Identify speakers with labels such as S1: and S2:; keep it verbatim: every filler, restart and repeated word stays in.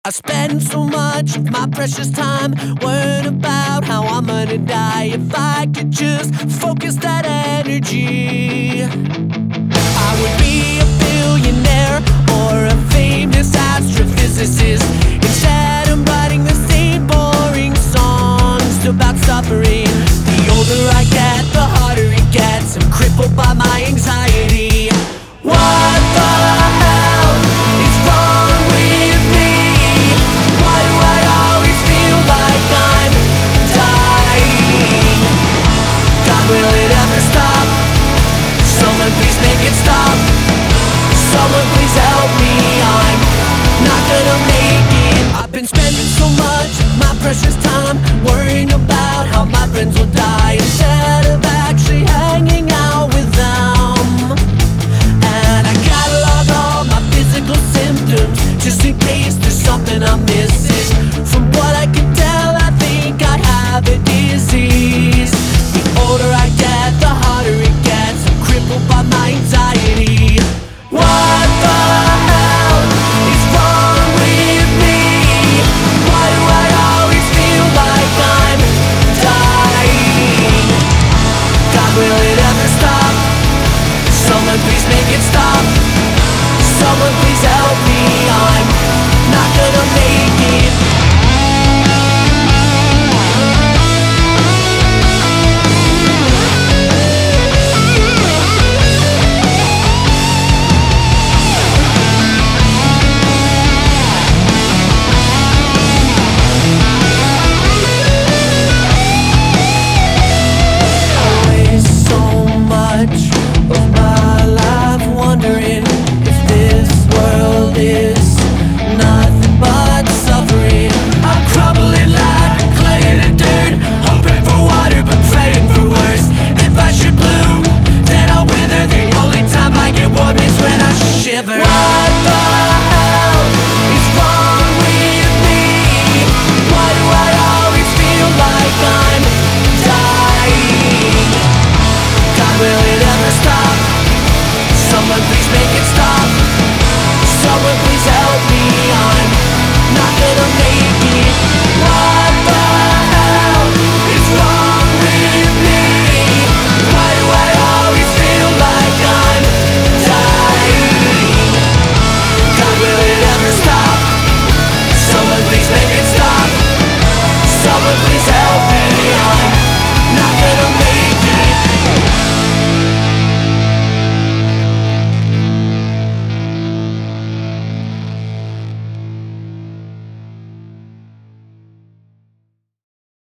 S1: I spend so much of my precious time worrying about how I'm gonna die. If I could just focus that energy, I would be a billionaire or a famous astrophysicist. Instead I'm writing the same boring songs about suffering. The older I get, the harder it gets. I'm crippled by my anxiety. What the hell is wrong with me? Why do I always feel like I'm dying? God, will it ever stop? Someone please make it stop. Someone please help me, I'm not gonna make it. I've been spending so much of my precious time worrying about how my friends will die, instead of actually hanging out with them. And I catalog all my physical symptoms just in case there's something I'm